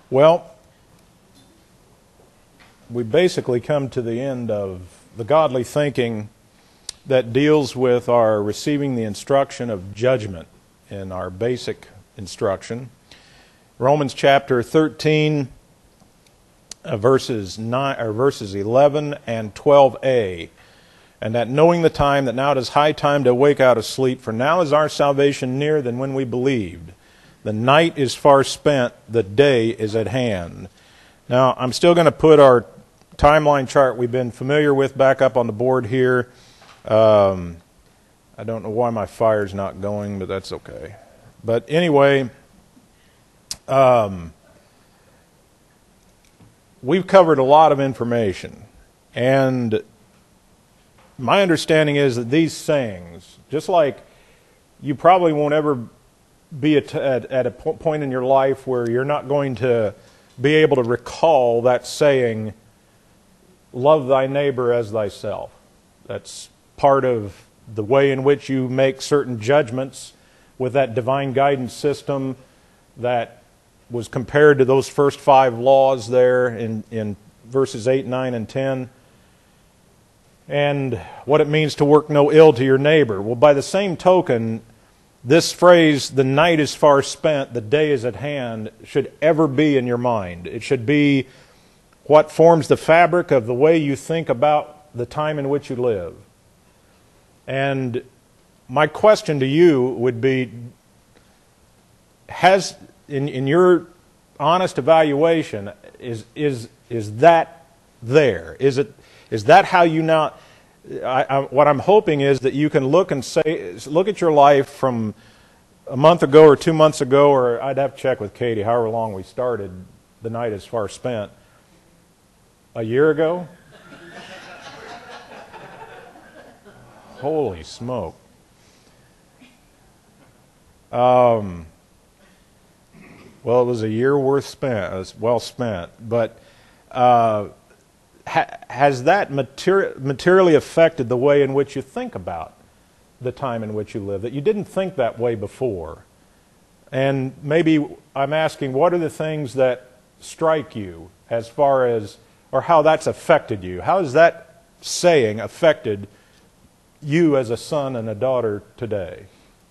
Well, we basically come to the end of the godly thinking that deals with our receiving the instruction of judgment in our basic instruction. Romans chapter 13, verses 11 and 12a. And that knowing the time, that now it is high time to awake out of sleep, for now is our salvation nearer than when we believed. The night is far spent, the day is at hand. Now, I'm still going to put our timeline chart we've been familiar with back up on the board here. I don't know why my fire's not going, but that's okay. But anyway, we've covered a lot of information. And my understanding is that these sayings, just like you probably won't ever be at a point in your life where you're not going to be able to recall that saying, love thy neighbor as thyself. That's part of the way in which you make certain judgments with that divine guidance system that was compared to those first 5 laws there in verses 8, 9, and 10. And what it means to work no ill to your neighbor. Well, by the same token, this phrase, the night is far spent, the day is at hand, should ever be in your mind. It should be what forms the fabric of the way you think about the time in which you live. And my question to you would be, has, in your honest evaluation, is that there? Is that how you now... what I'm hoping is that you can look at your life from a month ago or 2 months ago, or I'd have to check with Katie, however long we started, the night is far spent. A year ago? Holy smoke. Well, it was a year worth spent. It was well spent. But has that materially affected the way in which you think about the time in which you live, that you didn't think that way before? And maybe I'm asking, what are the things that strike you as far as, or how that's affected you? How has that saying affected you as a son and a daughter today?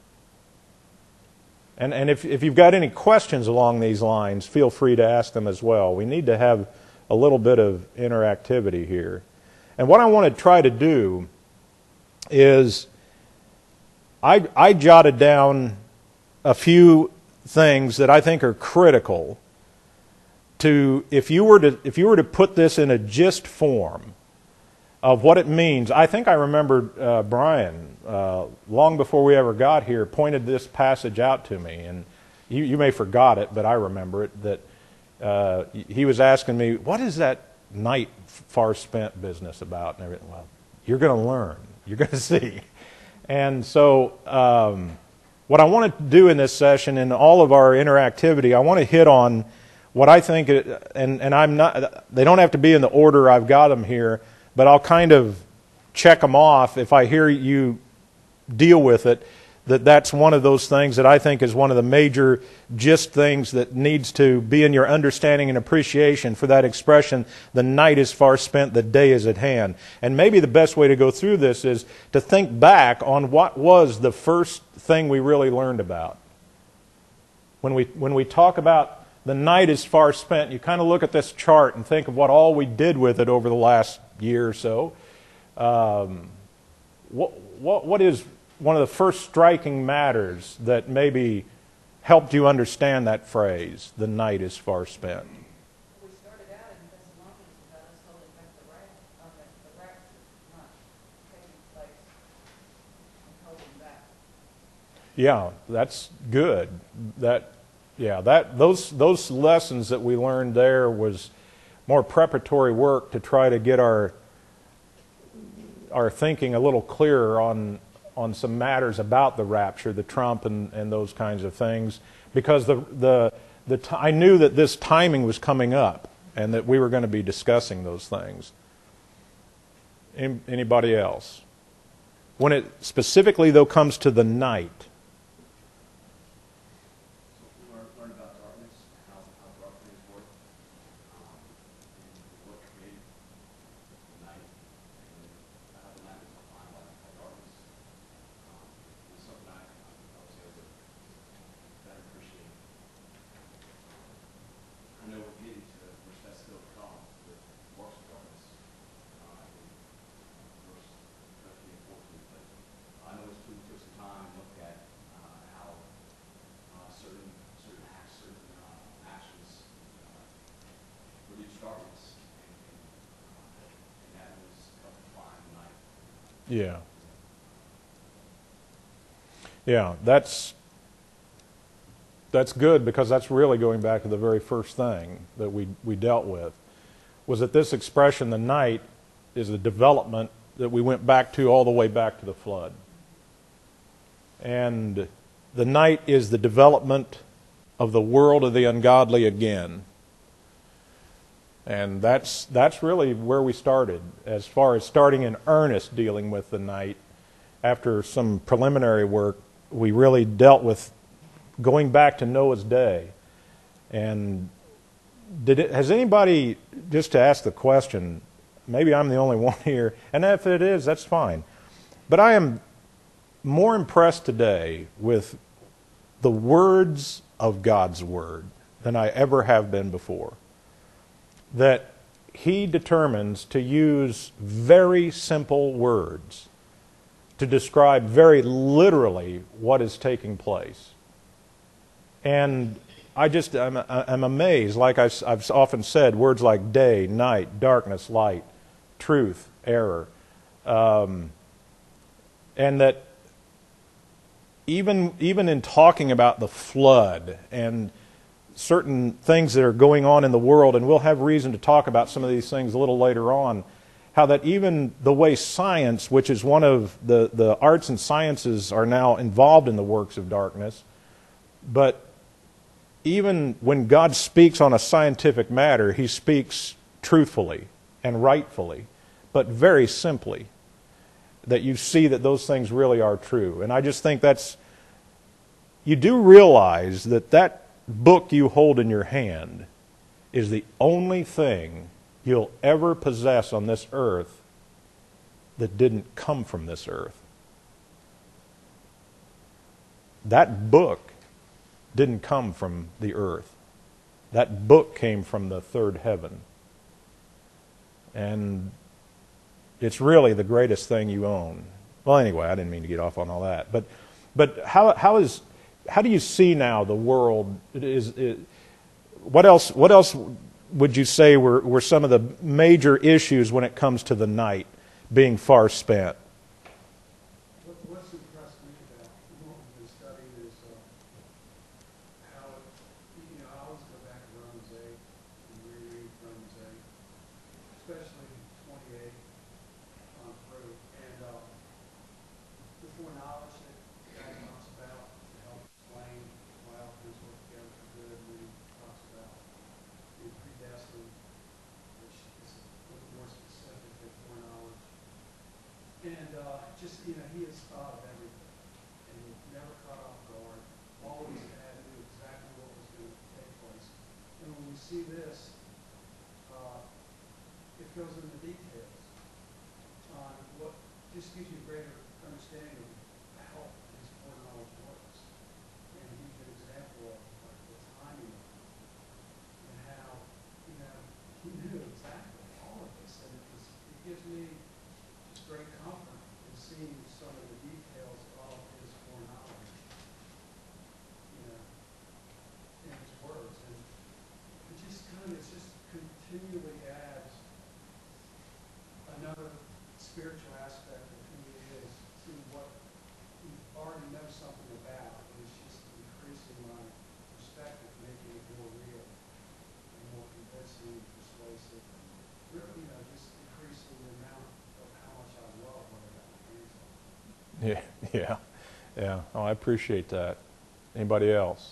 And if you've got any questions along these lines, feel free to ask them as well. We need to have a little bit of interactivity here. And what I want to try to do is I jotted down a few things that I think are critical to, if you were to put this in a gist form of what it means. I think I remember Brian, long before we ever got here, pointed this passage out to me. And you may forgot it, but I remember it, that he was asking me, what is that night far spent business about? And everything. Well, you're going to learn. You're going to see. And so what I want to do in this session, in all of our interactivity, I want to hit on what I think, and I'm not, they don't have to be in the order I've got them here, but I'll kind of check them off if I hear you deal with it, that's one of those things that I think is one of the major gist things that needs to be in your understanding and appreciation for that expression, the night is far spent, the day is at hand. And maybe the best way to go through this is to think back on what was the first thing we really learned about. When we talk about the night is far spent, you kind of look at this chart and think of what all we did with it over the last year or so. What is one of the first striking matters that maybe helped you understand that phrase, the night is far spent? We started out in Thessalonians about us holding back the rapture not taking place and holding back. Yeah, that's good. Those lessons that we learned there was more preparatory work to try to get our thinking a little clearer on some matters about the rapture, the trump, and those kinds of things, because I knew that this timing was coming up and that we were going to be discussing those things. Anybody else? When it specifically, though, comes to the night. Learn about darkness, how darkness works. Yeah. Yeah, that's good, because that's really going back to the very first thing that we dealt with, was that this expression, the night, is the development that we went back to all the way back to the flood. And the night is the development of the world of the ungodly again. And that's really where we started, as far as starting in earnest dealing with the night. After some preliminary work, we really dealt with going back to Noah's day. And has anybody, just to ask the question, maybe I'm the only one here, and if it is, that's fine. But I am more impressed today with the words of God's Word than I ever have been before. That He determines to use very simple words to describe very literally what is taking place. And I'm amazed. Like I've often said, words like day, night, darkness, light, truth, error. And that even in talking about the flood and certain things that are going on in the world, and we'll have reason to talk about some of these things a little later on, how that even the way science, which is one of the arts and sciences, are now involved in the works of darkness, but even when God speaks on a scientific matter, He speaks truthfully and rightfully, but very simply, that you see that those things really are true. And I just think you do realize that book you hold in your hand is the only thing you'll ever possess on this earth that didn't come from this earth. That book didn't come from the earth. That book came from the third heaven. And it's really the greatest thing you own. Well, anyway, I didn't mean to get off on all that. But how do you see now the world? What else would you say were some of the major issues when it comes to the night being far spent? What's impressed me about what we've been studying is how, I always go back to Romans 8 and reread Romans 8, especially 28 on through. And the foreknowledge that God talks about to help explain why all things work together for good, and then he talks about being predestined, which is a little more specific than foreknowledge. And he has thought of everything, and he never caught off guard, always knew exactly what was going to take place. And when we see this, it goes into details on what just gives you a greater understanding of how his foreknowledge works. And he gives an example of the timing of it, and how, he knew exactly all of this. And it gives me just great comfort in seeing some of the details of his foreknowledge, in his words. And it just continually adds another spiritual aspect of who he is to what we already know something about. And it's just increasing my perspective, making it more real and more convincing and persuasive. And really, just increasing the amount of how much I love what I got my hands on. Yeah. Oh, I appreciate that. Anybody else?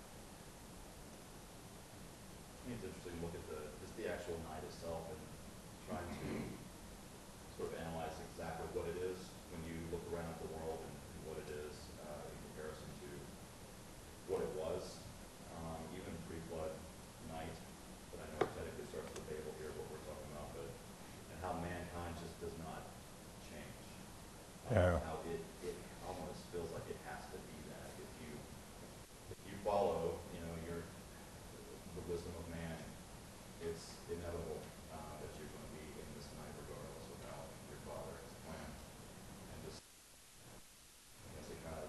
It's interesting to look at the actual night itself and trying to sort of analyze exactly what it is when you look around at the world and what it is in comparison to what it was, even pre-flood night. But I know it technically starts with Babel here, what we're talking about, and how mankind just does not change. Yeah. How it almost feels like it has to be that. If you follow, the wisdom of man, it's inevitable that you're going to be in this night regardless of how your father has planned. And just, I guess it kind of,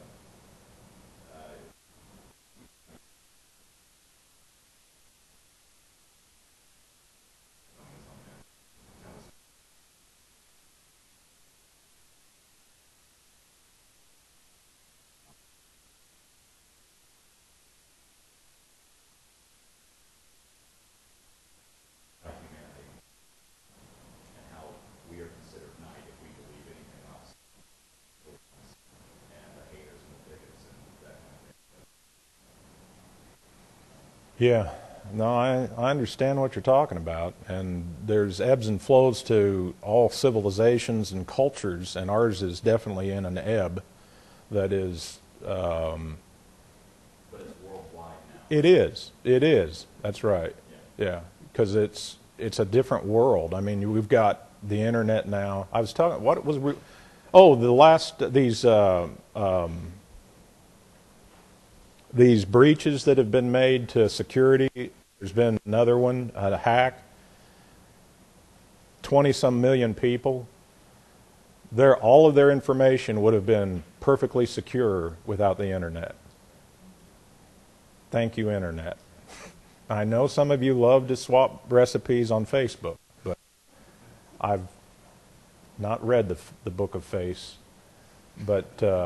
Yeah. No, I understand what you're talking about. And there's ebbs and flows to all civilizations and cultures, and ours is definitely in an ebb that is... But it's worldwide now. It is. It is. That's right. Yeah. Yeah. Because it's a different world. I mean, we've got the internet now. I was talking... What was... These breaches that have been made to security, there's been another one, a hack, 20-some million people. All of their information would have been perfectly secure without the internet. Thank you, internet. I know some of you love to swap recipes on Facebook, but I've not read the Book of Face. But...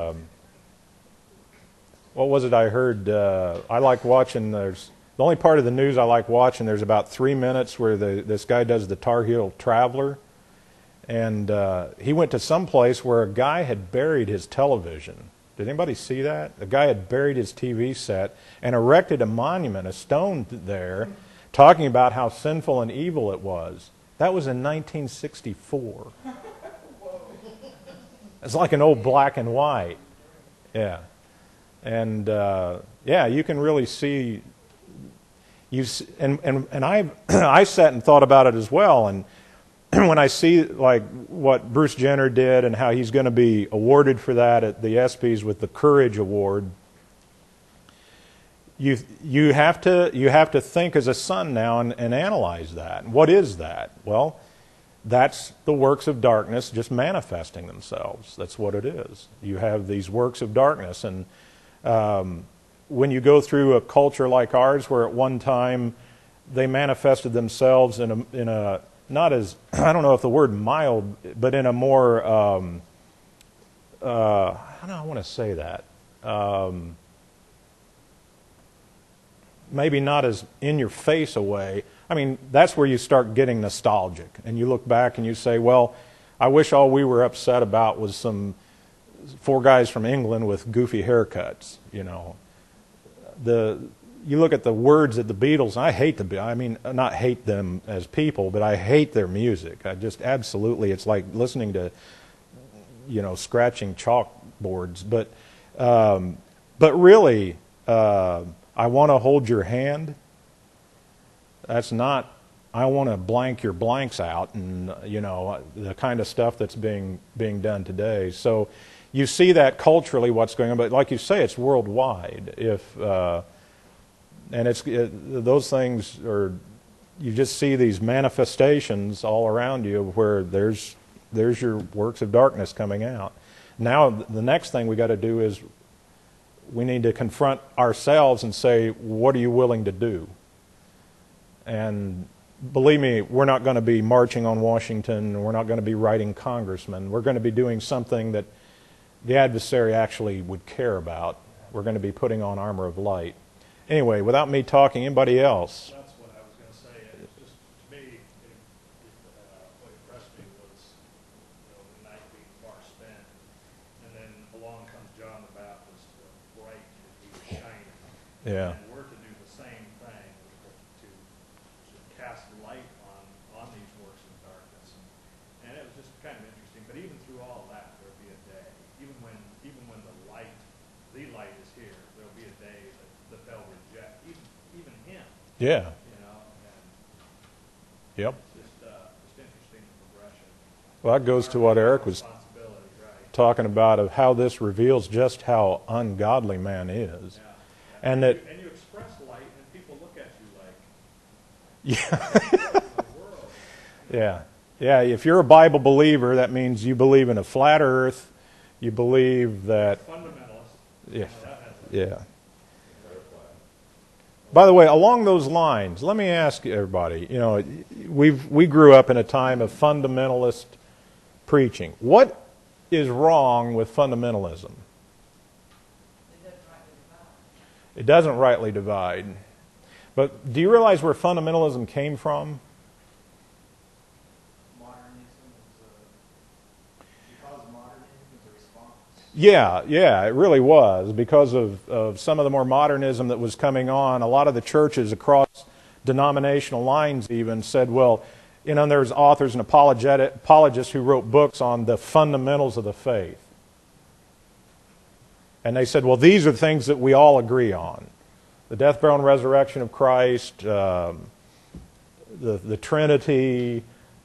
what was it I heard? I like watching, the only part of the news I like watching, there's about 3 minutes where this guy does the Tar Heel Traveler. And he went to some place where a guy had buried his television. Did anybody see that? The guy had buried his TV set and erected a monument, a stone there, talking about how sinful and evil it was. That was in 1964. It's like an old black and white. Yeah. And yeah, you can really see. And I sat and thought about it as well. And when I see like what Bruce Jenner did and how he's going to be awarded for that at the ESPYs with the Courage Award, you have to think as a son now and analyze that. What is that? Well, that's the works of darkness just manifesting themselves. That's what it is. You have these works of darkness, and when you go through a culture like ours, where at one time they manifested themselves in a not as, I don't know if the word mild, but in a more how do I want to say that? Maybe not as in your face a way. I mean, that's where you start getting nostalgic, and you look back and you say, well, I wish all we were upset about was some 4 guys from England with goofy haircuts, you know. You look at the words of the Beatles, and I hate not hate them as people, but I hate their music. I just absolutely, it's like listening to, you know, scratching chalkboards. But really, I want to hold your hand. That's not, I want to blank your blanks out, and, you know, the kind of stuff that's being done today. So you see that culturally what's going on, but like you say, it's worldwide. And those things are, you just see these manifestations all around you where there's your works of darkness coming out. Now the next thing we got to do is we need to confront ourselves and say, what are you willing to do? And believe me, we're not going to be marching on Washington. We're not going to be writing congressmen. We're going to be doing something that the adversary actually would care about. We're going to be putting on armor of light. Anyway, without me talking, anybody else? That's what I was going to say. It's just, to me, what impressed me was, you know, the night being far spent, and then along comes John the Baptist, bright as he was shining. Yeah. And we're to do the same thing, to cast light on these works of darkness. And it was just kind of interesting. But even through all of that, there'll be a day, even when the light is here, there'll be a day that they'll reject, even him. Yeah. You know, and Yep. it's just interesting progression. Well, that goes to what Eric was Responsibility, right? talking about, of how this reveals just how ungodly man is. Yeah. And that, And you express light, and people look at yeah, you like, the world. yeah, yeah. If you're a Bible believer, that means you believe in a flat Earth. You believe that, Fundamentalist. yeah, That has yeah. By the way, along those lines, let me ask everybody. You know, we grew up in a time of fundamentalist preaching. What is wrong with fundamentalism? It doesn't rightly divide. But do you realize where fundamentalism came from? Modernism is because modernism is a response. Yeah, it really was. Because of some of the more modernism that was coming on, a lot of the churches across denominational lines even said, well, there's authors and apologists who wrote books on the fundamentals of the faith. And they said, well, these are the things that we all agree on. The death, burial, and resurrection of Christ, the Trinity,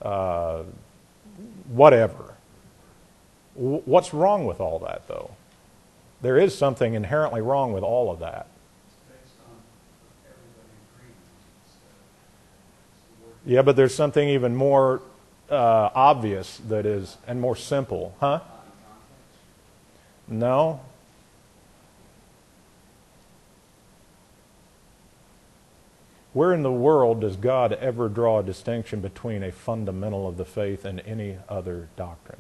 whatever. What's wrong with all that, though? There is something inherently wrong with all of that. It's based on everybody agreeing. It's the word. Yeah, but there's something even more obvious that is, and more simple. Huh? No? Where in the world does God ever draw a distinction between a fundamental of the faith and any other doctrine?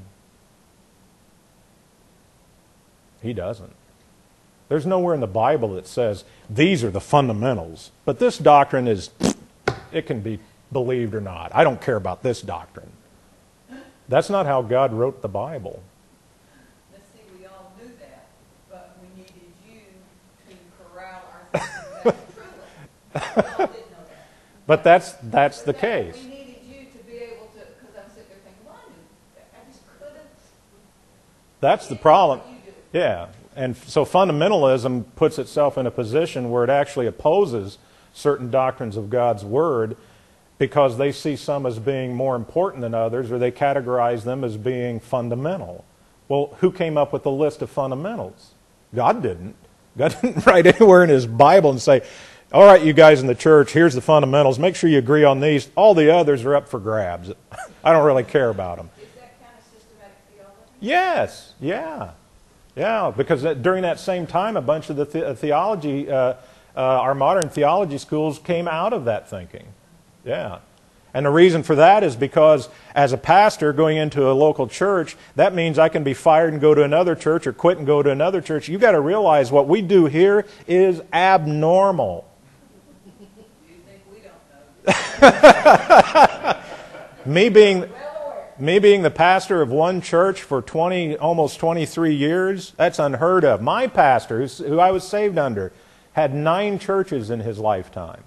He doesn't. There's nowhere in the Bible that says, these are the fundamentals. But this doctrine is, it can be believed or not. I don't care about this doctrine. That's not how God wrote the Bible. Let's see, we all knew that, but we needed you to corral our thinking back to truth. We all did know that. But that's the But case. We needed you to be able to, because I'm sitting there thinking, well, I knew that. I just couldn't. That's the problem. What you do. Yeah. And so fundamentalism puts itself in a position where it actually opposes certain doctrines of God's Word because they see some as being more important than others, or they categorize them as being fundamental. Well, who came up with the list of fundamentals? God didn't. God didn't write anywhere in His Bible and say, all right, you guys in the church, here's the fundamentals. Make sure you agree on these. All the others are up for grabs. I don't really care about them. Is that kind of systematic theology? Yes, yeah. Yeah, because during that same time, a bunch of the theology, our modern theology schools came out of that thinking. Yeah. And the reason for that is because as a pastor going into a local church, that means I can be fired and go to another church or quit and go to another church. You've got to realize what we do here is abnormal. You think we don't know? Me being Well aware. the pastor of one church for almost 23 years, that's unheard of. My pastor, who I was saved under, had 9 churches in his lifetime.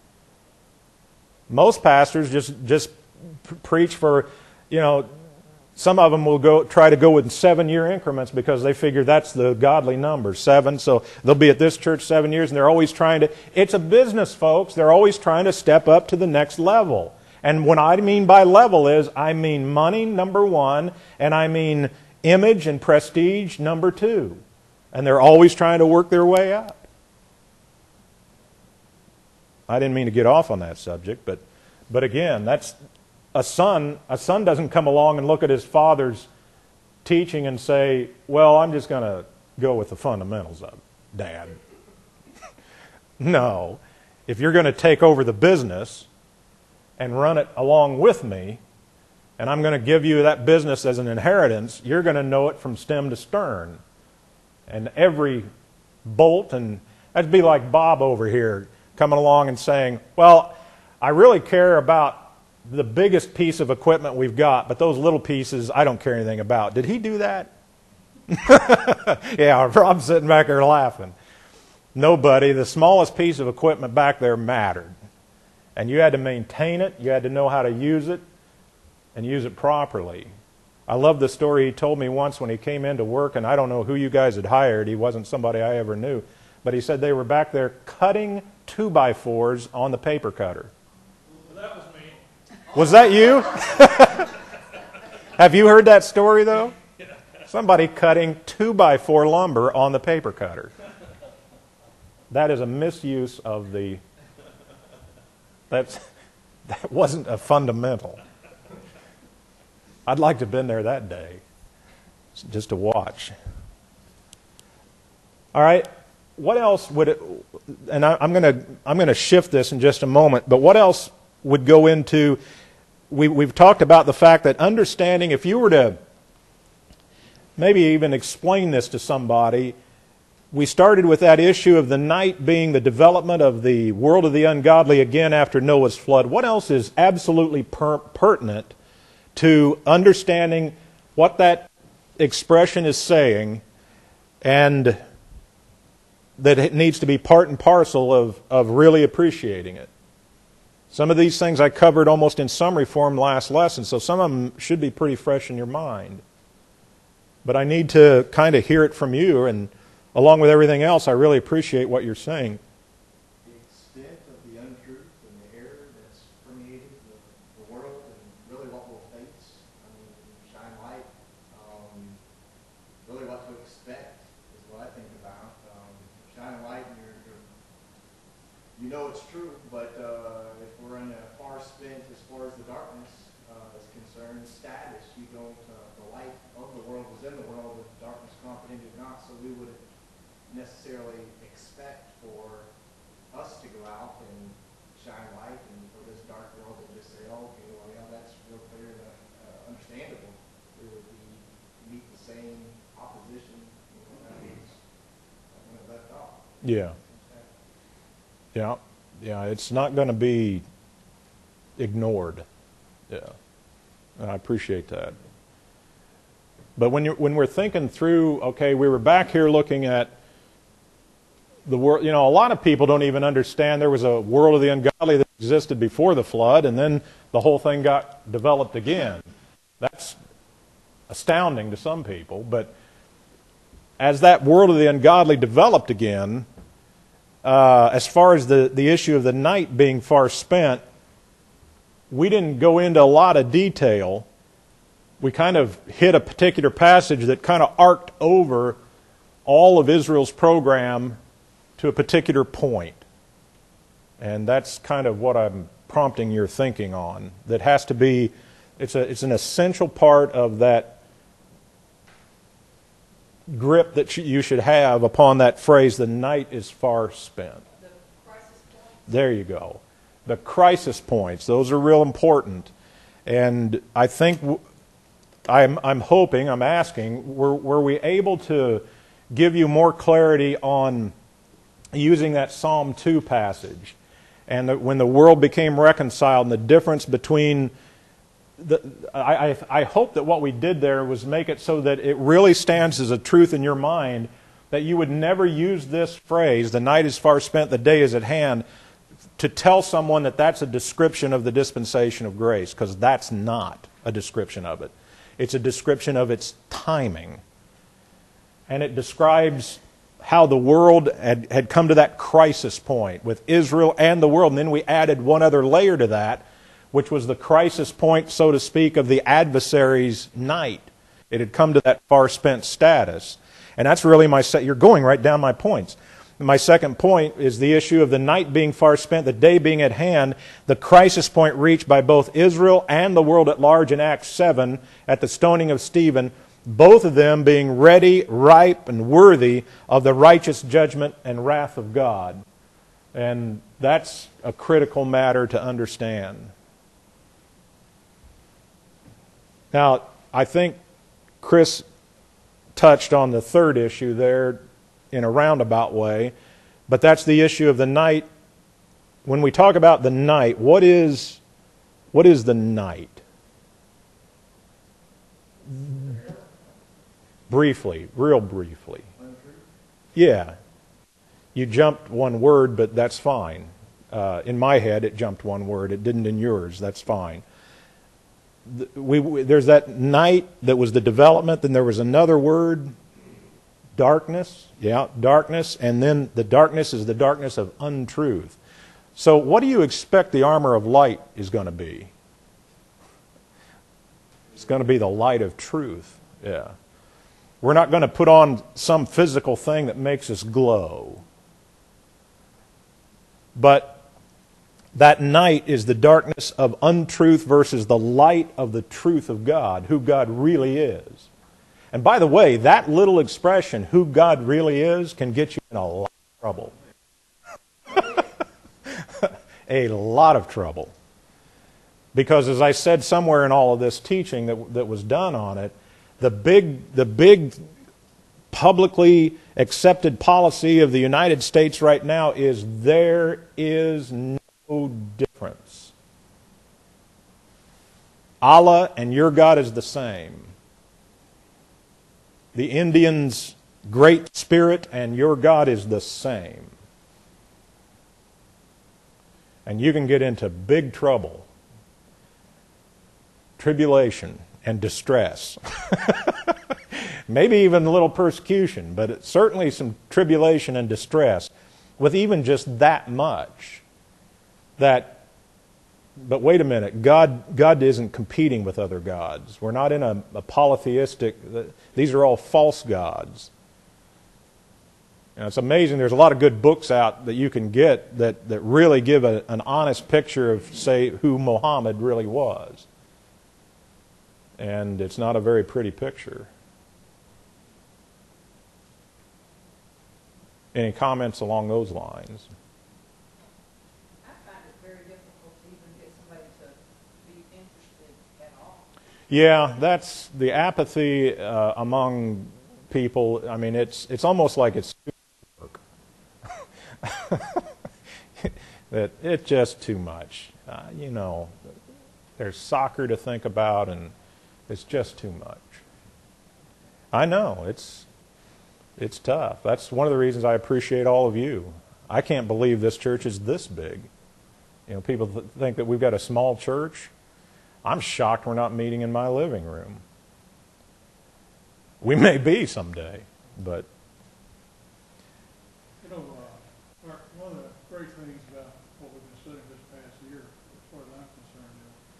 Most pastors just preach for, some of them will try to go in 7-year increments because they figure that's the godly number, 7. So they'll be at this church 7 years, and they're always trying to. It's a business, folks. They're always trying to step up to the next level. And what I mean by level is, I mean money, number 1, and I mean image and prestige, number 2. And they're always trying to work their way up. I didn't mean to get off on that subject, but again, that's a son. A son doesn't come along and look at his father's teaching and say, well, I'm just going to go with the fundamentals of it, Dad. No. If you're going to take over the business and run it along with me, and I'm going to give you that business as an inheritance, you're going to know it from stem to stern. And every bolt, and that'd be like Bob over here coming along and saying, well, I really care about the biggest piece of equipment we've got, but those little pieces I don't care anything about. Did he do that? Yeah, Rob's sitting back there laughing. Nobody. The smallest piece of equipment back there mattered. And you had to maintain it, you had to know how to use it, and use it properly. I love the story he told me once when he came into work, and I don't know who you guys had hired. He wasn't somebody I ever knew. But he said they were back there cutting 2x4s on the paper cutter. Well, that was me. Was that you? Have you heard that story, though? Somebody cutting 2x4 lumber on the paper cutter. That is a misuse of the... That wasn't a fundamental. I'd like to have been there that day, just to watch. All right. What else would it, and I'm going to shift this in just a moment, but what else would go into, we've talked about the fact that understanding, if you were to maybe even explain this to somebody, we started with that issue of the night being the development of the world of the ungodly again after Noah's flood. What else is absolutely pertinent to understanding what that expression is saying and that it needs to be part and parcel of really appreciating it. Some of these things I covered almost in summary form last lesson, so some of them should be pretty fresh in your mind. But I need to kind of hear it from you, and along with everything else, I really appreciate what you're saying. The extent of the untruth and the error that's permeated the world and really what we'll face. I mean, shine light, really what to expect is what I think about. Shine light and you know it's true, but if we're in a far spent as far as the darkness is concerned, status, you don't, the light of the world was in the world, but the darkness comprehended not, so we wouldn't necessarily expect for us to go out and shine light and for this dark world to just say, oh, okay, well, yeah, that's real clear and understandable. We would meet the same opposition, that was when it left off. Yeah. Yeah, it's not going to be ignored. Yeah, and I appreciate that. But when we're thinking through, okay, we were back here looking at the world. You know, a lot of people don't even understand there was a world of the ungodly that existed before the flood, and then the whole thing got developed again. That's astounding to some people. But as that world of the ungodly developed again, as far as the issue of the night being far spent, we didn't go into a lot of detail. We kind of hit a particular passage that kind of arced over all of Israel's program to a particular point. And that's kind of what I'm prompting your thinking on. That has to be, it's an essential part of that grip that you should have upon that phrase, the night is far spent. The crisis points. There you go. The crisis points, those are real important. And I think, I'm hoping, I'm asking, were we able to give you more clarity on using that Psalm 2 passage? And when the world became reconciled and the difference between I hope that what we did there was make it so that it really stands as a truth in your mind, that you would never use this phrase, the night is far spent, the day is at hand, to tell someone that that's a description of the dispensation of grace, because that's not a description of it. It's a description of its timing. And it describes how the world had come to that crisis point with Israel and the world. And then we added one other layer to that, which was the crisis point, so to speak, of the adversary's night. It had come to that far-spent status. And that's really you're going right down my points. My second point is the issue of the night being far spent, the day being at hand, the crisis point reached by both Israel and the world at large in Acts 7 at the stoning of Stephen, both of them being ready, ripe, and worthy of the righteous judgment and wrath of God. And that's a critical matter to understand. Now, I think Chris touched on the third issue there in a roundabout way, but that's the issue of the night. When we talk about the night, what is the night? Briefly, real briefly. Yeah. You jumped one word, but that's fine. In my head, it jumped one word. It didn't in yours. That's fine. There's that night that was the development, then there was another word, darkness. Yeah, darkness, and then the darkness is the darkness of untruth. So what do you expect the armor of light is going to be? It's going to be the light of truth. Yeah. We're not going to put on some physical thing that makes us glow. But that night is the darkness of untruth versus the light of the truth of God, who God really is. And by the way, that little expression, who God really is, can get you in a lot of trouble. A lot of trouble. Because as I said somewhere in all of this teaching that was done on it, the big publicly accepted policy of the United States right now is there is no difference. Allah and your God is the same. The Indians Great Spirit and your God is the same. And you can get into big trouble, tribulation, and distress. Maybe even a little persecution, but it's certainly some tribulation and distress with even just that much. But wait a minute, God isn't competing with other gods. We're not in a polytheistic, these are all false gods. And it's amazing, there's a lot of good books out that you can get that really give an honest picture of, say, who Muhammad really was. And it's not a very pretty picture. Any comments along those lines? I find it very difficult to even get somebody to be interested at all. Yeah, that's the apathy among people. I mean, it's almost like it's work. That it's just too much. There's soccer to think about, and it's just too much. I know it's tough. That's one of the reasons I appreciate all of you. I can't believe this church is this big. People think that we've got a small church. I'm shocked we're not meeting in my living room. We may be someday, but... Mark, one of the great things about what we've been studying this past year, as far as I'm concerned,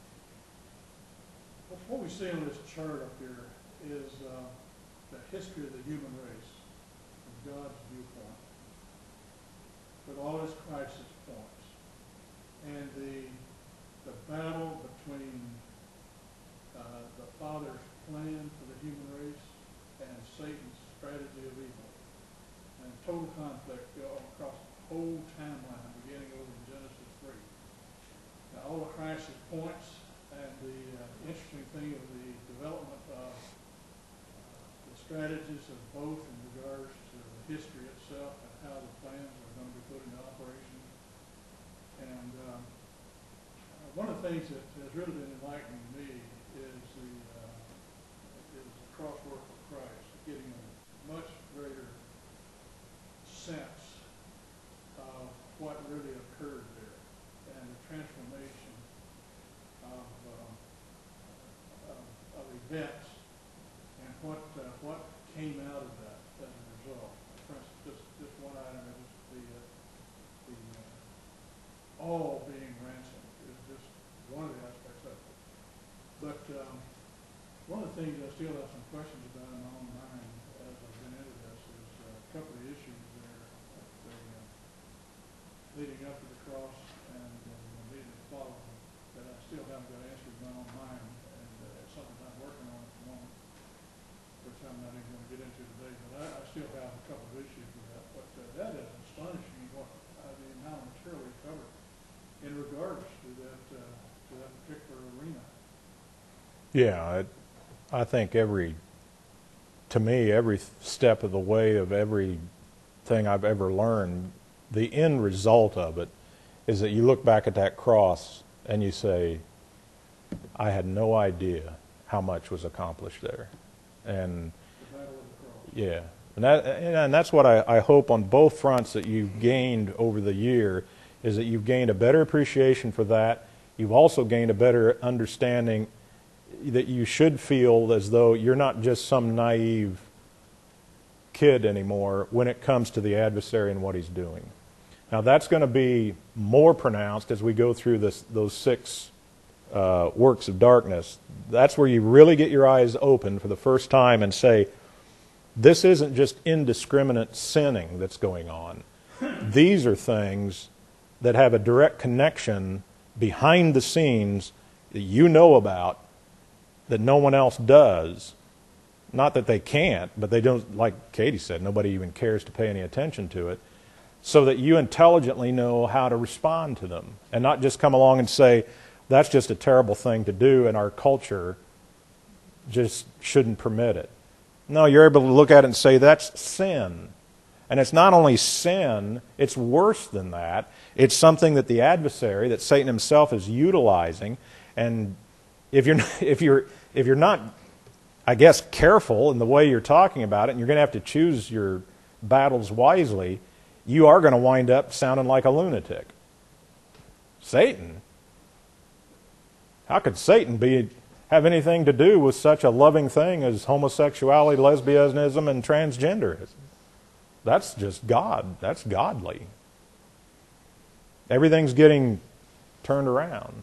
is what we see on this chart up here is the history of the human race from God's viewpoint, with all its crisis points, and the battle between the Father's plan for the human race and Satan's strategy of evil, and total conflict across the whole timeline, beginning over in Genesis 3. Now, all the crisis points and the interesting thing of the development of the strategies of both in regards to the history itself and how the plans are going to be put into operation. And one of the things that has really been enlightening to me is the crosswork of Christ, getting a much greater sense of what really occurred there and the transformation of events and what came out of that as a result. For instance, just one item is the all being ransomed is just one of the aspects of it. But one of the things I still have some questions about in my own mind as I've been into this is a couple of issues there leading up to the cross and immediately following that I still haven't got answered in my own mind, and it's something I'm working on at the moment, which I'm not even going to get into today, but I still have a couple of issues with that. But that is astonishing the amount of material we covered in regards to that particular arena. Yeah, I think every step of the way of everything I've ever learned, the end result of it is that you look back at that cross and you say, I had no idea how much was accomplished there. And The battle of the cross. yeah, and that's what I hope on both fronts that you've gained over the year, is that you've gained a better appreciation for that. You've also gained a better understanding that you should feel as though you're not just some naive kid anymore when it comes to the adversary and what he's doing. Now that's going to be more pronounced as we go through those 6 works of darkness. That's where you really get your eyes open for the first time and say, this isn't just indiscriminate sinning that's going on. These are things that have a direct connection behind the scenes that you know about that no one else does. Not that they can't, but they don't, like Katie said, nobody even cares to pay any attention to it, so that you intelligently know how to respond to them and not just come along and say, that's just a terrible thing to do and our culture just shouldn't permit it. No, you're able to look at it and say, that's sin. And it's not only sin, it's worse than that. It's something that the adversary, that Satan himself is utilizing. And if you're not I guess, careful in the way you're talking about it, and you're going to have to choose your battles wisely, you are going to wind up sounding like a lunatic. Satan? How could Satan have anything to do with such a loving thing as homosexuality, lesbianism, and transgenderism? That's just God. That's godly. Everything's getting turned around.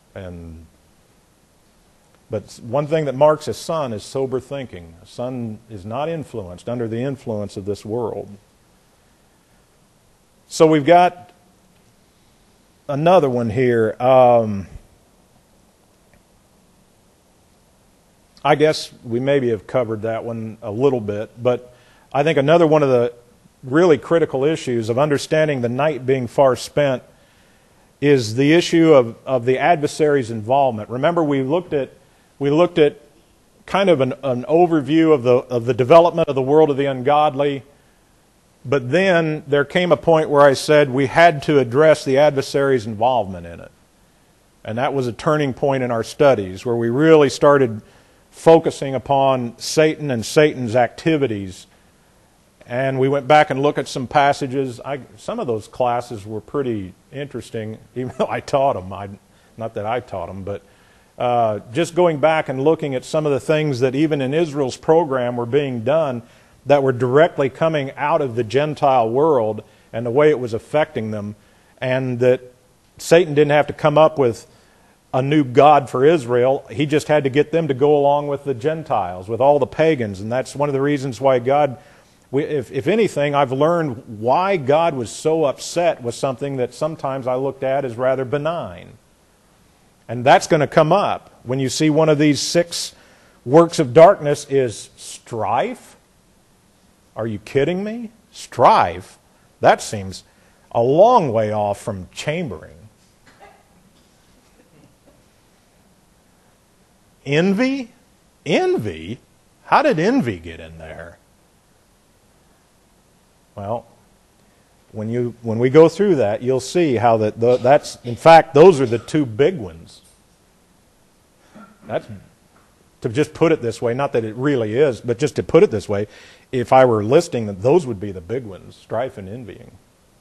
But one thing that marks a son is sober thinking. A son is not influenced, under the influence of this world. So we've got another one here. I guess we maybe have covered that one a little bit, but I think another one of the really critical issues of understanding the night being far spent is the issue of the adversary's involvement. Remember, we looked at kind of an overview of the development of the world of the ungodly, but then there came a point where I said we had to address the adversary's involvement in it. And that was a turning point in our studies where we really started focusing upon Satan and Satan's activities. And we went back and looked at some passages. Some of those classes were pretty interesting, even though I taught them. Not that I taught them, but just going back and looking at some of the things that even in Israel's program were being done that were directly coming out of the Gentile world and the way it was affecting them, and that Satan didn't have to come up with a new God for Israel. He just had to get them to go along with the Gentiles, with all the pagans. And that's one of the reasons why God, if anything, I've learned why God was so upset with something that sometimes I looked at as rather benign. And that's going to come up when you see one of these 6 works of darkness is strife. Are you kidding me? Strife? That seems a long way off from chambering. Envy? Envy? How did envy get in there? Well, when we go through that, you'll see how that's, in fact, those are the 2 big ones. That's, to just put it this way, not that it really is, but just to put it this way, if I were listing them, those would be the big ones, strife and envying.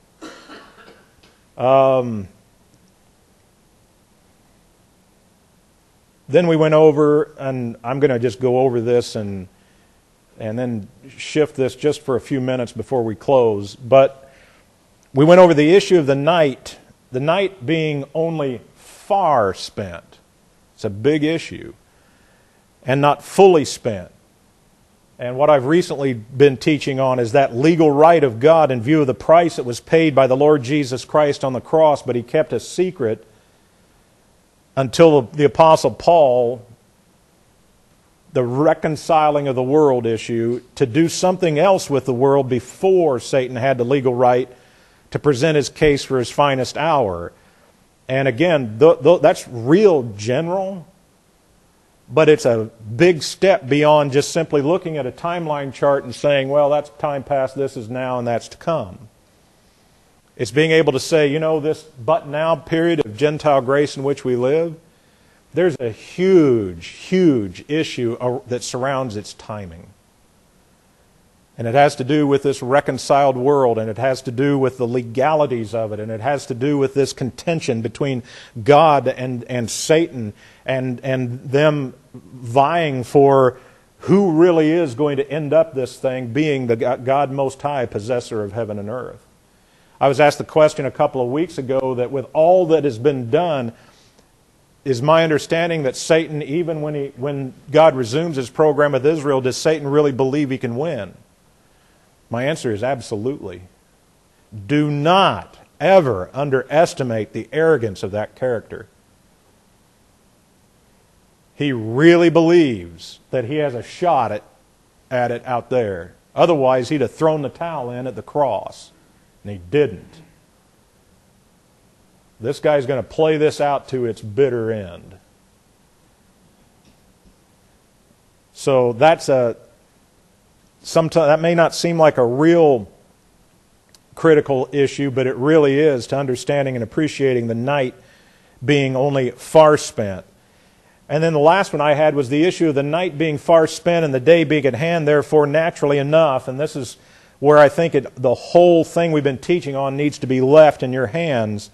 Then we went over, and I'm going to just go over this and then shift this just for a few minutes before we close. But we went over the issue of the night being only far spent. It's a big issue. And not fully spent. And what I've recently been teaching on is that legal right of God in view of the price that was paid by the Lord Jesus Christ on the cross, but He kept a secret until the Apostle Paul, the reconciling of the world issue, to do something else with the world before Satan had the legal right to present his case for his finest hour. And again, that's real general, but it's a big step beyond just simply looking at a timeline chart and saying, well, that's time past, this is now, and that's to come. It's being able to say, this but now period of Gentile grace in which we live, there's a huge, huge issue that surrounds its timing. And it has to do with this reconciled world, and it has to do with the legalities of it, and it has to do with this contention between God and Satan, and them vying for who really is going to end up this thing being the God Most High, possessor of heaven and earth. I was asked the question a couple of weeks ago that with all that has been done, is my understanding that Satan, even when God resumes His program with Israel, does Satan really believe he can win? My answer is absolutely. Do not ever underestimate the arrogance of that character. He really believes that he has a shot at it out there. Otherwise, he'd have thrown the towel in at the cross. And he didn't. This guy's going to play this out to its bitter end. So that may not seem like a real critical issue, but it really is to understanding and appreciating the night being only far spent. And then the last one I had was the issue of the night being far spent and the day being at hand, therefore naturally enough. And this is where I think the whole thing we've been teaching on needs to be left in your hands.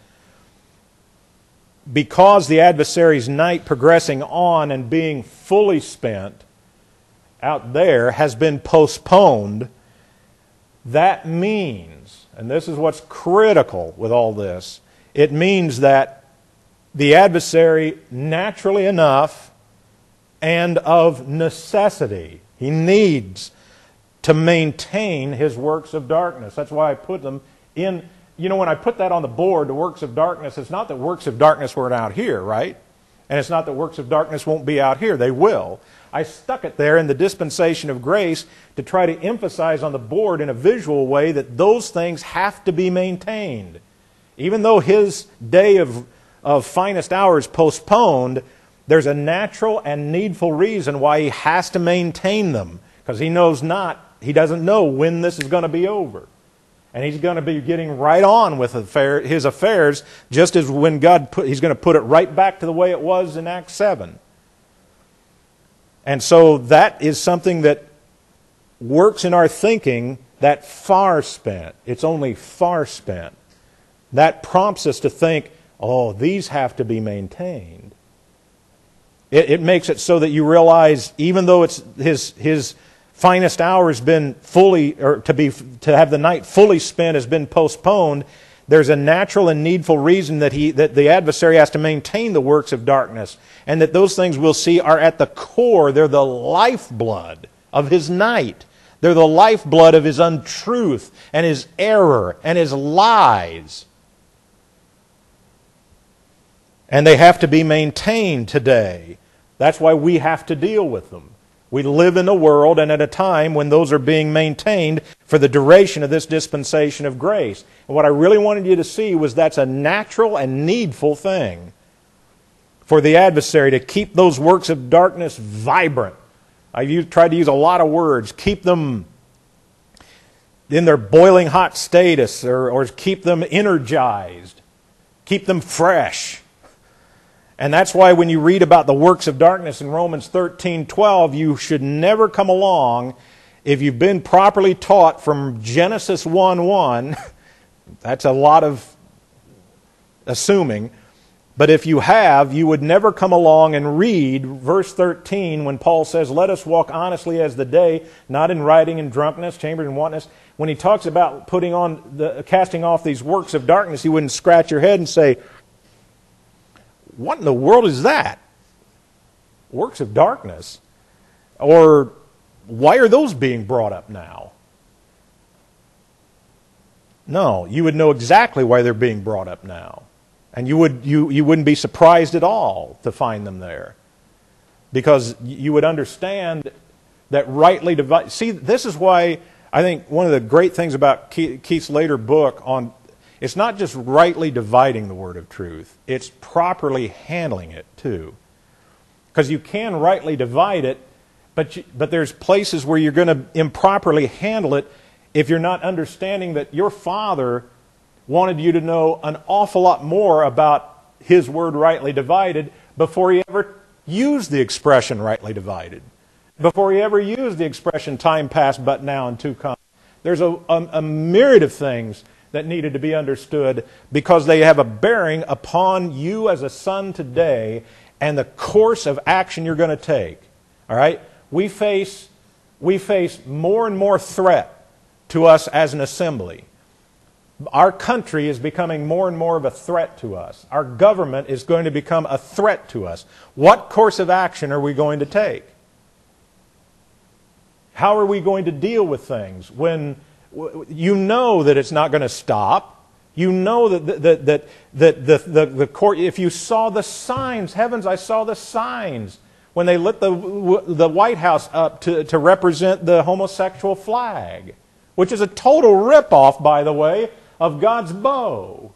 Because the adversary's night progressing on and being fully spent out there has been postponed, that means, and this is what's critical with all this, it means that the adversary, naturally enough and of necessity, he needs to maintain his works of darkness. That's why I put them in. You know, when I put that on the board, the works of darkness, it's not that works of darkness weren't out here, right? And it's not that works of darkness won't be out here. They will. I stuck it there in the dispensation of grace to try to emphasize on the board in a visual way that those things have to be maintained. Even though his day of finest hour is postponed, there's a natural and needful reason why he has to maintain them. Because he doesn't know when this is going to be over. And he's going to be getting right on with his affairs, just as when he's going to put it right back to the way it was in Acts 7. And so that is something that works in our thinking, that far spent. It's only far spent. That prompts us to think, oh, these have to be maintained. It makes it so that you realize, even though it's his finest hour has been to have the night fully spent has been postponed, there's a natural and needful reason that the adversary has to maintain the works of darkness, and that those things we'll see are at the core. They're the lifeblood of his night. They're the lifeblood of his untruth and his error and his lies. And they have to be maintained today. That's why we have to deal with them. We live in a world and at a time when those are being maintained for the duration of this dispensation of grace. And what I really wanted you to see was that's a natural and needful thing for the adversary to keep those works of darkness vibrant. I've tried to use a lot of words. Keep them in their boiling hot status or keep them energized. Keep them fresh. And that's why when you read about the works of darkness in Romans 13:12, you should never come along, if you've been properly taught from Genesis 1:1, that's a lot of assuming, but if you have, you would never come along and read verse 13 when Paul says, let us walk honestly as the day, not in rioting and drunkenness, chambers and wantonness. When he talks about casting off these works of darkness, you wouldn't scratch your head and say, what in the world is that? Works of darkness? Or why are those being brought up now? No, you would know exactly why they're being brought up now. And you wouldn't be surprised at all to find them there. Because you would understand that rightly divide. See, this is why I think one of the great things about Keith's later book on, it's not just rightly dividing the word of truth, it's properly handling it too. Because you can rightly divide it, but there's places where you're going to improperly handle it if you're not understanding that your Father wanted you to know an awful lot more about His word rightly divided before He ever used the expression rightly divided. Before He ever used the expression time past but now and to come. There's a myriad of things that needed to be understood because they have a bearing upon you as a son today and the course of action you're going to take. All right? We face more and more threat to us as an assembly. Our country is becoming more and more of a threat to us. Our government is going to become a threat to us. What course of action are we going to take? How are we going to deal with things when you know that it's not going to stop? You know that the court, if you saw the signs, heavens, I saw the signs when they lit the White House up to represent the homosexual flag, which is a total ripoff, by the way, of God's bow.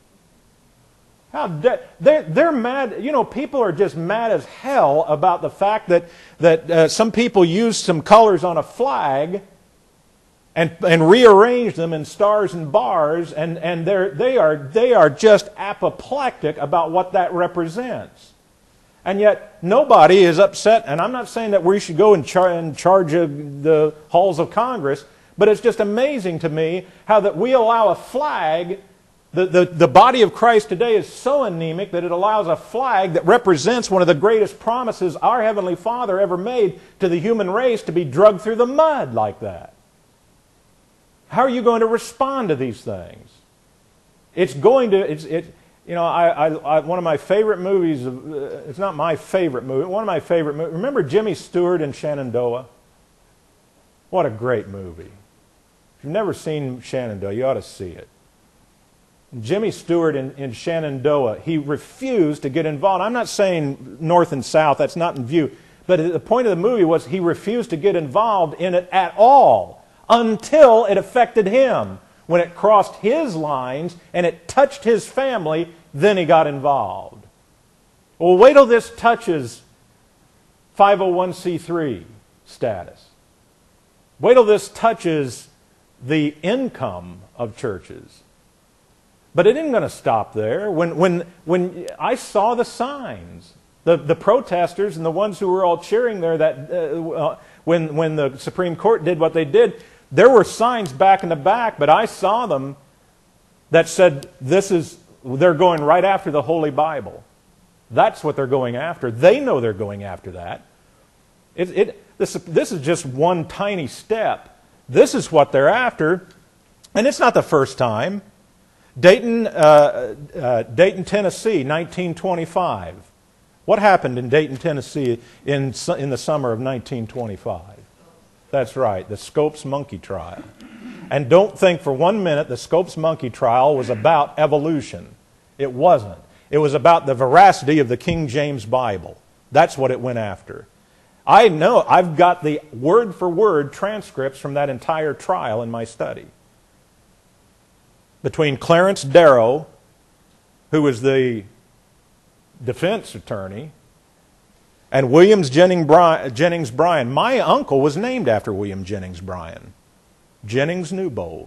They're mad. You know, people are just mad as hell about the fact that some people used some colors on a flag and rearranged them in stars and bars, and they are just apoplectic about what that represents. And yet nobody is upset, and I'm not saying that we should go in charge of the halls of Congress, but it's just amazing to me how that we allow a flag. The body of Christ today is so anemic that it allows a flag that represents one of the greatest promises our Heavenly Father ever made to the human race to be dragged through the mud like that. How are you going to respond to these things? It's going to, you know, one of my favorite movies, it's not my favorite movie, one of my favorite movies, remember Jimmy Stewart in Shenandoah? What a great movie. If you've never seen Shenandoah, you ought to see it. Jimmy Stewart in Shenandoah, he refused to get involved. I'm not saying North and South, that's not in view. But the point of the movie was he refused to get involved in it at all until it affected him. When it crossed his lines and it touched his family, then he got involved. Well, wait till this touches 501c3 status. Wait till this touches the income of churches. But it isn't going to stop there. When I saw the signs, the protesters and the ones who were all cheering there, that when the Supreme Court did what they did, there were signs back in the back, but I saw them that said they're going right after the Holy Bible. That's what they're going after. They know they're going after that. This is just one tiny step. This is what they're after, and it's not the first time. Dayton, Tennessee, 1925. What happened in Dayton, Tennessee in the summer of 1925? That's right, the Scopes Monkey Trial. And don't think for 1 minute the Scopes Monkey Trial was about evolution. It wasn't. It was about the veracity of the King James Bible. That's what it went after. I know, I've got the word-for-word transcripts from that entire trial in my study. Between Clarence Darrow, who was the defense attorney, and William Jennings Bryan. My uncle was named after William Jennings Bryan. Jennings Newbold.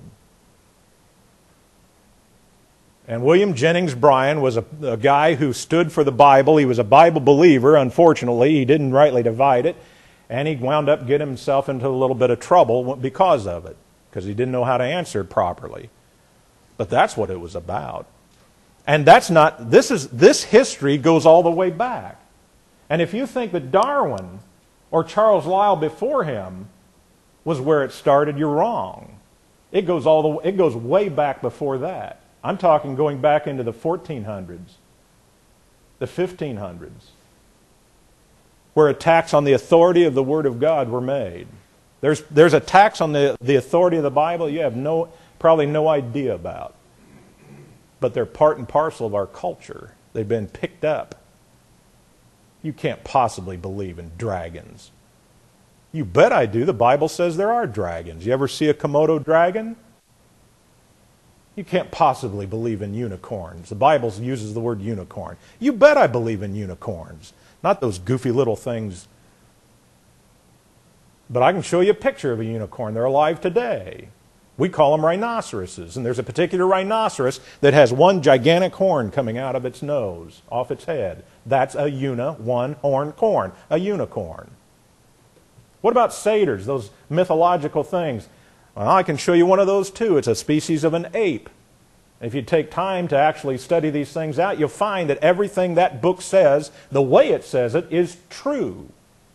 And William Jennings Bryan was a guy who stood for the Bible. He was a Bible believer. Unfortunately, he didn't rightly divide it. And he wound up getting himself into a little bit of trouble because of it. Because he didn't know how to answer it properly. But that's what it was about. And that's not, this history goes all the way back. And if you think that Darwin or Charles Lyell before him was where it started, you're wrong. It goes way back before that. I'm talking going back into the 1400s, the 1500s, where attacks on the authority of the Word of God were made. There's attacks on the authority of the Bible you have probably no idea about. But they're part and parcel of our culture. They've been picked up. You can't possibly believe in dragons. You bet I do. The Bible says there are dragons. You ever see a Komodo dragon? You can't possibly believe in unicorns. The Bible uses the word unicorn. You bet I believe in unicorns. Not those goofy little things. But I can show you a picture of a unicorn. They're alive today. We call them rhinoceroses. And there's a particular rhinoceros that has one gigantic horn coming out of its nose, off its head. That's a one-horned corn, a unicorn. What about satyrs, those mythological things? Well, I can show you one of those too. It's a species of an ape. If you take time to actually study these things out, you'll find that everything that book says, the way it says it, is true.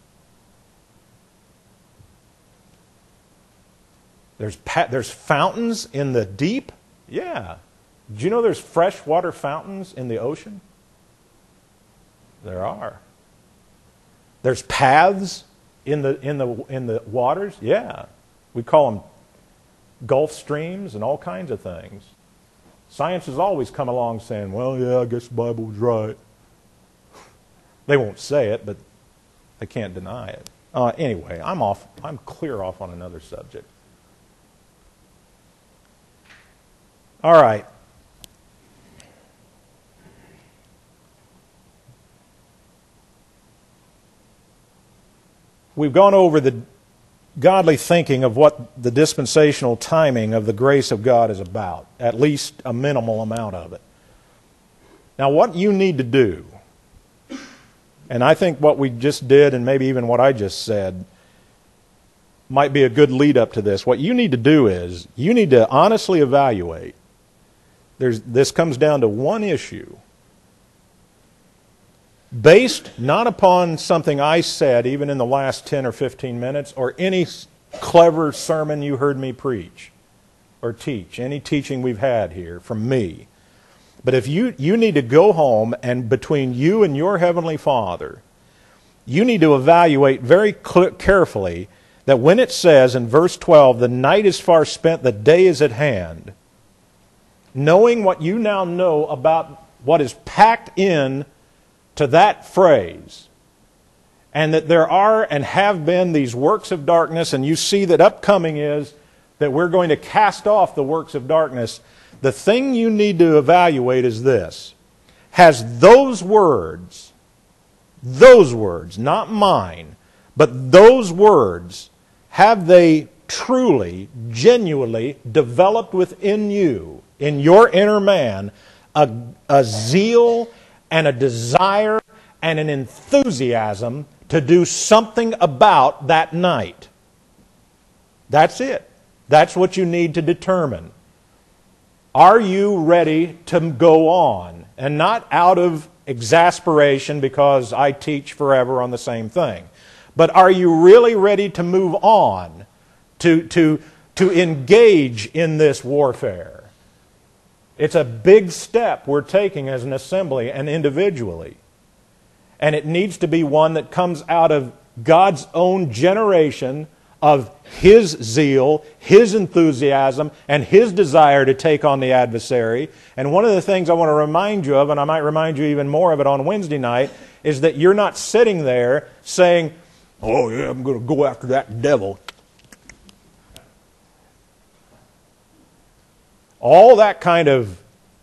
There's fountains in the deep? Yeah. Did you know there's freshwater fountains in the ocean? There are. There's paths in the waters? Yeah. We call them Gulf Streams and all kinds of things. Science has always come along saying, well, yeah, I guess the Bible was right. They won't say it, but they can't deny it. Anyway, I'm clear off on another subject. All right. We've gone over the godly thinking of what the dispensational timing of the grace of God is about, at least a minimal amount of it. Now, what you need to do And I think what we just did, and maybe even what I just said, might be a good lead up to this. What you need to do is, you need to honestly evaluate. This comes down to one issue. Based not upon something I said, even in the last 10 or 15 minutes, or any clever sermon you heard me preach or teach, any teaching we've had here from me. But if you need to go home, and between you and your Heavenly Father, you need to evaluate very carefully that when it says in verse 12, the night is far spent, the day is at hand, knowing what you now know about what is packed in to that phrase, and that there are and have been these works of darkness, and you see that upcoming is that we're going to cast off the works of darkness, the thing you need to evaluate is this. Has those words, not mine, but those words, have they truly, genuinely developed within you, in your inner man, a zeal and a desire and an enthusiasm to do something about that night? That's it. That's what you need to determine. Are you ready to go on? And not out of exasperation because I teach forever on the same thing. But are you really ready to move on? To engage in this warfare? It's a big step we're taking as an assembly and individually. And it needs to be one that comes out of God's own generation of His zeal, His enthusiasm, and His desire to take on the adversary. And one of the things I want to remind you of, and I might remind you even more of it on Wednesday night, is that you're not sitting there saying, "Oh yeah, I'm going to go after that devil." All that kind of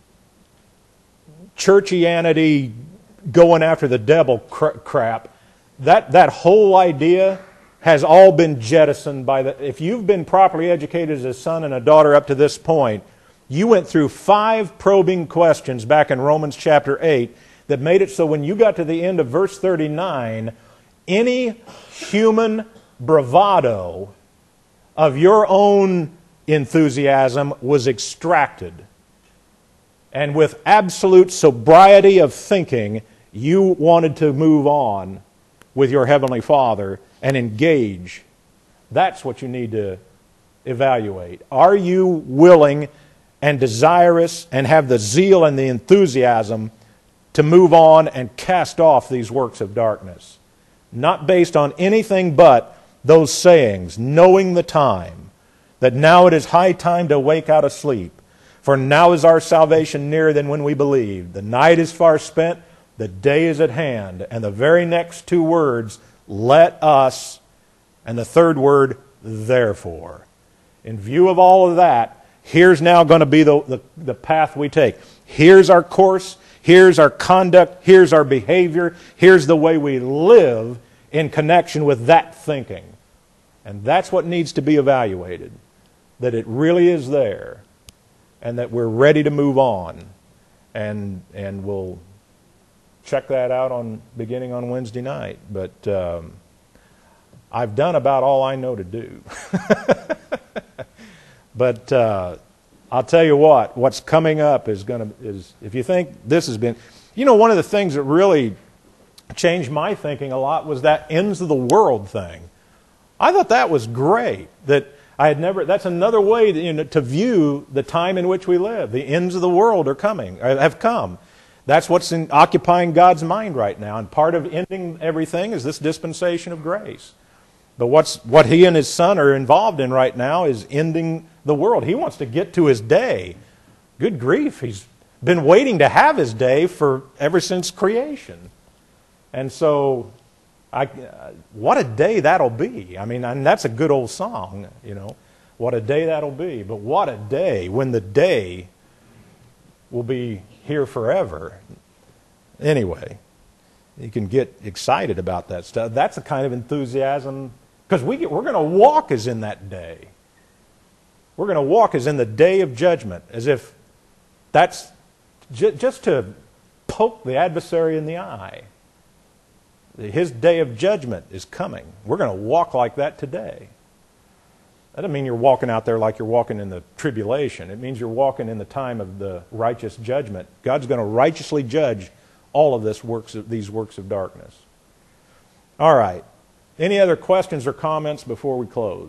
churchianity, going after the devil crap, that whole idea has all been jettisoned by if you've been properly educated as a son and a daughter up to this point, you went through 5 probing questions back in Romans chapter 8 that made it so when you got to the end of verse 39, any human bravado of your own enthusiasm was extracted. And with absolute sobriety of thinking, you wanted to move on with your Heavenly Father and engage. That's what you need to evaluate. Are you willing and desirous and have the zeal and the enthusiasm to move on and cast off these works of darkness? Not based on anything but those sayings, knowing the time, that now it is high time to wake out of sleep. For now is our salvation nearer than when we believed. The night is far spent, the day is at hand. And the very next 2 words, let us, and the third word, therefore. In view of all of that, here's now going to be the path we take. Here's our course, here's our conduct, here's our behavior, here's the way we live in connection with that thinking. And that's what needs to be evaluated. That it really is there, and that we're ready to move on. And we'll check that out beginning on Wednesday night. But I've done about all I know to do. But I'll tell you what's coming up is if you think this has been, one of the things that really changed my thinking a lot was that ends of the world thing. I thought that was great. That's another way to view the time in which we live. The ends of the world have come. That's what's occupying God's mind right now. And part of ending everything is this dispensation of grace. But what He and His Son are involved in right now is ending the world. He wants to get to His day. Good grief, He's been waiting to have His day ever since creation. And so, what a day that'll be. And that's a good old song, What a day that'll be. But what a day when the day will be here forever. Anyway, you can get excited about that stuff. That's the kind of enthusiasm, because we're going to walk as in that day. We're going to walk as in the day of judgment, as if that's just to poke the adversary in the eye. His day of judgment is coming. We're going to walk like that today. That doesn't mean you're walking out there like you're walking in the tribulation. It means you're walking in the time of the righteous judgment. God's going to righteously judge all of these works of darkness. All right. Any other questions or comments before we close?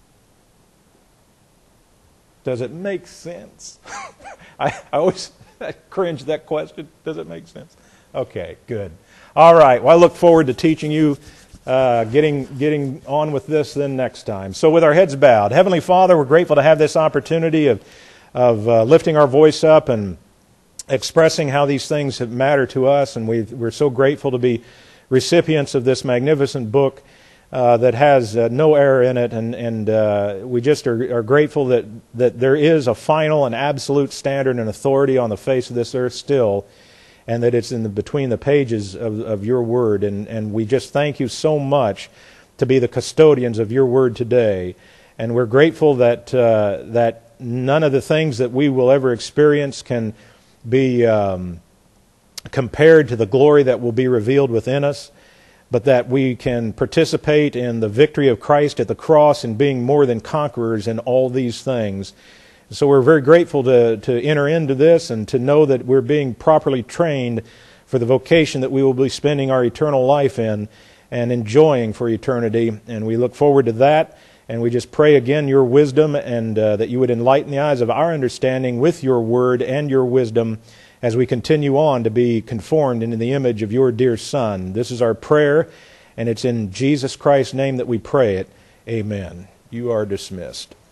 Does it make sense? I always cringe at that question. Does it make sense? Okay, good. All right. Well, I look forward to teaching you, getting on with this then next time. So with our heads bowed, Heavenly Father, we're grateful to have this opportunity of lifting our voice up and expressing how these things matter to us, and we're so grateful to be recipients of this magnificent book that has no error in it, and we just are grateful that there is a final and absolute standard and authority on the face of this earth still, and that it's between the pages of your word, and we just thank you so much to be the custodians of your word today, and we're grateful that none of the things that we will ever experience can be compared to the glory that will be revealed within us, but that we can participate in the victory of Christ at the cross and being more than conquerors in all these things. So we're very grateful to enter into this and to know that we're being properly trained for the vocation that we will be spending our eternal life in and enjoying for eternity. And we look forward to that. And we just pray again your wisdom and that you would enlighten the eyes of our understanding with your word and your wisdom as we continue on to be conformed into the image of your dear Son. This is our prayer, and it's in Jesus Christ's name that we pray it. Amen. You are dismissed.